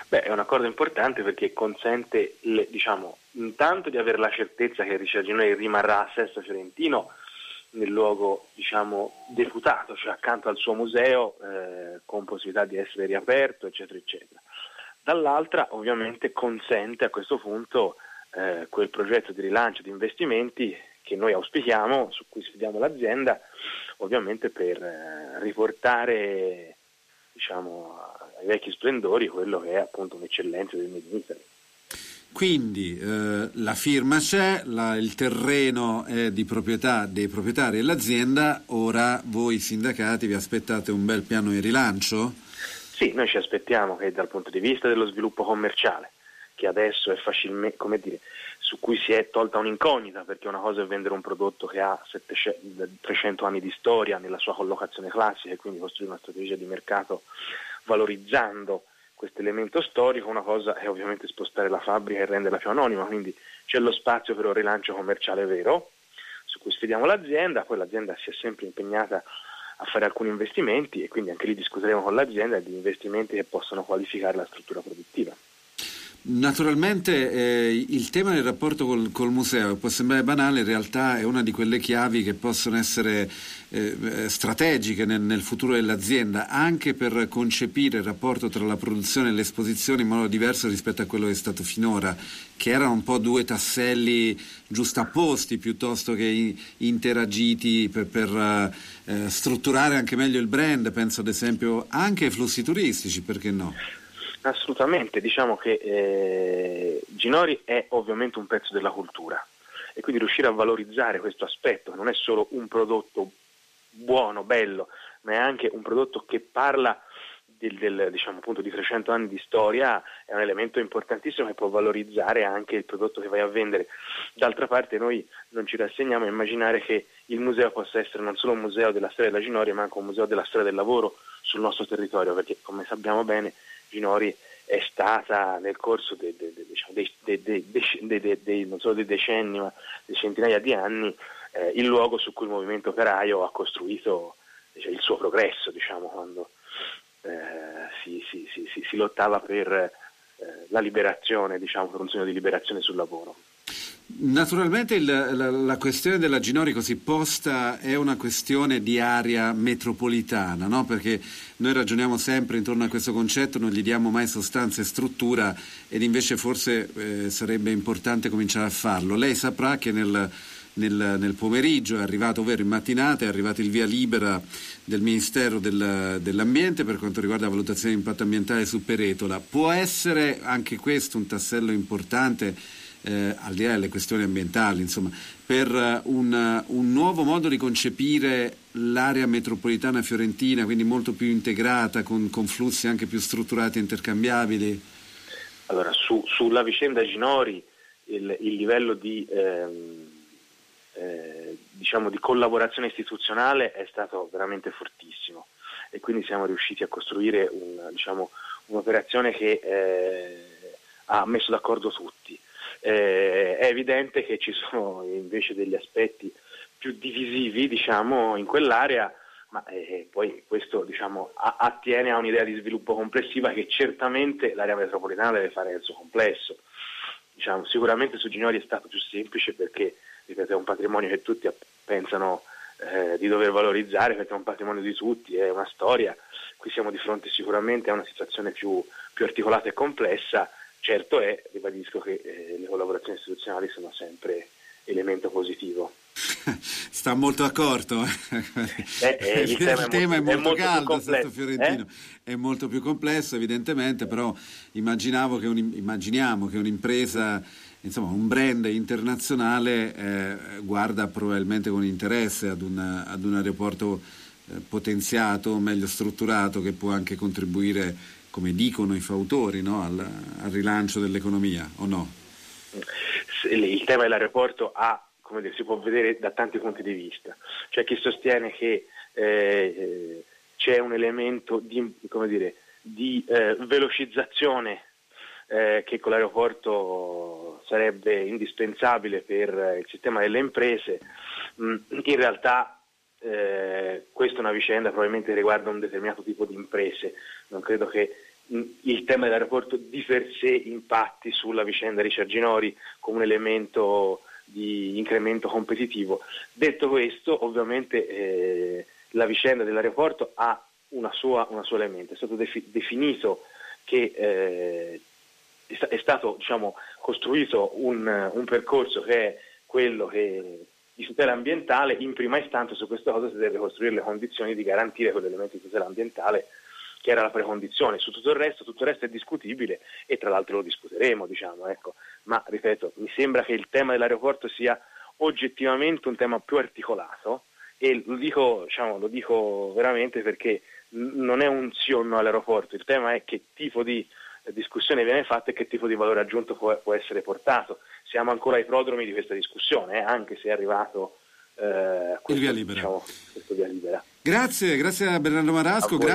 Beh, è un accordo importante perché consente, intanto di avere la certezza che il Ricerginone rimarrà a Sesto Fiorentino nel luogo, deputato, cioè accanto al suo museo, con possibilità di essere riaperto, eccetera, eccetera. Dall'altra, ovviamente, consente a questo punto quel progetto di rilancio di investimenti che noi auspichiamo, su cui sfidiamo l'azienda, ovviamente per riportare, ai vecchi splendori quello che è appunto un'eccellenza del Made in Italy. Quindi la firma c'è, il terreno è di proprietà dei proprietari dell'azienda, ora voi sindacati vi aspettate un bel piano di rilancio? Sì, noi ci aspettiamo che dal punto di vista dello sviluppo commerciale, che adesso è facilmente, su cui si è tolta un'incognita, perché una cosa è vendere un prodotto che ha 300 anni di storia nella sua collocazione classica e quindi costruire una strategia di mercato valorizzando questo elemento storico, una cosa è ovviamente spostare la fabbrica e renderla più anonima, quindi c'è lo spazio per un rilancio commerciale vero, su cui sfidiamo l'azienda, poi l'azienda si è sempre impegnata a fare alcuni investimenti e quindi anche lì discuteremo con l'azienda di investimenti che possono qualificare la struttura produttiva. Naturalmente il tema del rapporto col museo può sembrare banale, in realtà è una di quelle chiavi che possono essere strategiche nel futuro dell'azienda, anche per concepire il rapporto tra la produzione e l'esposizione in modo diverso rispetto a quello che è stato finora, che erano un po' due tasselli giustapposti piuttosto che interagiti per strutturare anche meglio il brand. Penso ad esempio anche ai flussi turistici, perché no? Assolutamente, diciamo che Ginori è ovviamente un pezzo della cultura e quindi riuscire a valorizzare questo aspetto, che non è solo un prodotto buono, bello, ma è anche un prodotto che parla appunto di 300 anni di storia, è un elemento importantissimo che può valorizzare anche il prodotto che vai a vendere. D'altra parte noi non ci rassegniamo a immaginare che il museo possa essere non solo un museo della storia della Ginori, ma anche un museo della storia del lavoro sul nostro territorio, perché come sappiamo bene Ginori è stata nel corso non solo dei decenni ma di centinaia di anni il luogo su cui il movimento operaio ha costruito il suo progresso, quando si lottava per la liberazione, per un sogno di liberazione sul lavoro. Naturalmente la questione della Ginori così posta è una questione di area metropolitana, no? Perché noi ragioniamo sempre intorno a questo concetto, non gli diamo mai sostanza e struttura, ed invece forse sarebbe importante cominciare a farlo. Lei saprà che nel pomeriggio è arrivato, ovvero in mattinata, è arrivato il via libera del Ministero dell'Ambiente per quanto riguarda la valutazione di impatto ambientale su Peretola. Può essere anche questo un tassello importante, al di là delle questioni ambientali, insomma, per un nuovo modo di concepire l'area metropolitana fiorentina, quindi molto più integrata, con flussi anche più strutturati e intercambiabili? Allora, sulla vicenda Ginori il livello di collaborazione istituzionale è stato veramente fortissimo e quindi siamo riusciti a costruire un'operazione che ha messo d'accordo tutti. È evidente che ci sono invece degli aspetti più divisivi in quell'area, ma poi questo attiene a un'idea di sviluppo complessiva che certamente l'area metropolitana deve fare nel suo complesso. Sicuramente su Ginori è stato più semplice perché, ripeto, è un patrimonio che tutti pensano di dover valorizzare, perché è un patrimonio di tutti, è una storia. Qui siamo di fronte sicuramente a una situazione più articolata e complessa. Certo è, ribadisco, che le collaborazioni istituzionali sono sempre elemento positivo. Sta molto d'accordo. Il tema è molto caldo, Sesto Fiorentino. È molto più complesso evidentemente, però immaginiamo che un'impresa, insomma un brand internazionale guarda probabilmente con interesse ad un aeroporto potenziato, meglio strutturato, che può anche contribuire, come dicono i fautori, no? al rilancio dell'economia, o no? Il tema dell'aeroporto si può vedere da tanti punti di vista. C'è chi sostiene che c'è un elemento di velocizzazione che con l'aeroporto sarebbe indispensabile per il sistema delle imprese. In realtà questa è una vicenda probabilmente riguarda un determinato tipo di imprese. Non credo che il tema dell'aeroporto di per sé impatti sulla vicenda Richard Ginori come un elemento di incremento competitivo. Detto questo, ovviamente la vicenda dell'aeroporto ha un suo elemento, è stato definito che è stato costruito un percorso che è quello di tutela ambientale. In prima istanza su questa cosa si deve costruire le condizioni di garantire quell'elemento di tutela ambientale che era la precondizione. Su tutto il resto è discutibile e tra l'altro lo discuteremo, ecco. Ma ripeto, mi sembra che il tema dell'aeroporto sia oggettivamente un tema più articolato, e lo dico veramente perché non è un sì o no all'aeroporto, il tema è che tipo di discussione viene fatta e che tipo di valore aggiunto può essere portato. Siamo ancora ai prodromi di questa discussione, anche se è arrivato il via libera. questo via libera. Grazie a Bernardo Marasco.